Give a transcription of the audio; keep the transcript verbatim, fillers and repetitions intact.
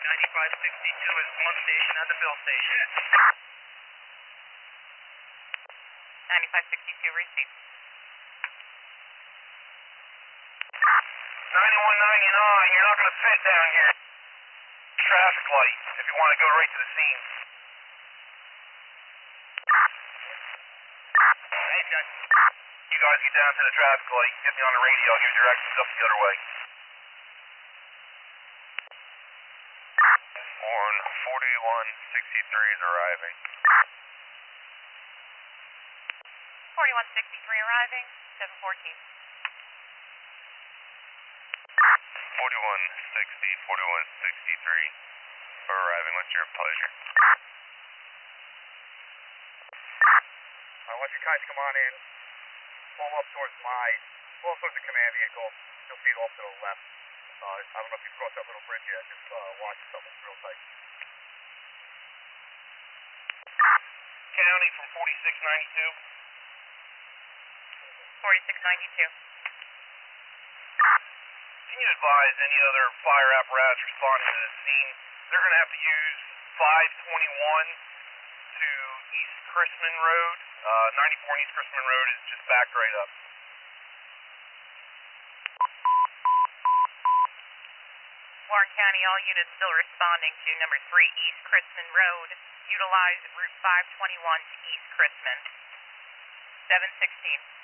ninety-five sixty-two is one station at the fill station. ninety-five sixty-two, receive. ninety-one ninety-nine, you're not going to fit down here. Traffic light, if you want to go right to the scene. Hey, Jack. You guys get down to the traffic light, get me on the radio, I'll give you directions up the other way. Horn forty-one sixty-three is arriving. forty-one sixty-three arriving, seven fourteen. forty-one sixty, forty-one sixty-three are arriving. What's your pleasure? I want you guys to come on in, pull up towards my, pull up towards the command vehicle. You'll see it off to the left. Uh, I don't know if you've crossed that little bridge yet. Just uh, watch yourself. It's real tight. County from forty-six ninety-two. forty-six ninety-two. Can you advise any other fire apparatus responding to the scene? They're going to have to use five twenty-one to East Chrisman Road. Uh, ninety-four and East Chrisman Road is just backed right up. Warren County, all units still responding to number three East Chrisman Road. Utilize Route five twenty-one to East Chrisman. seven sixteen.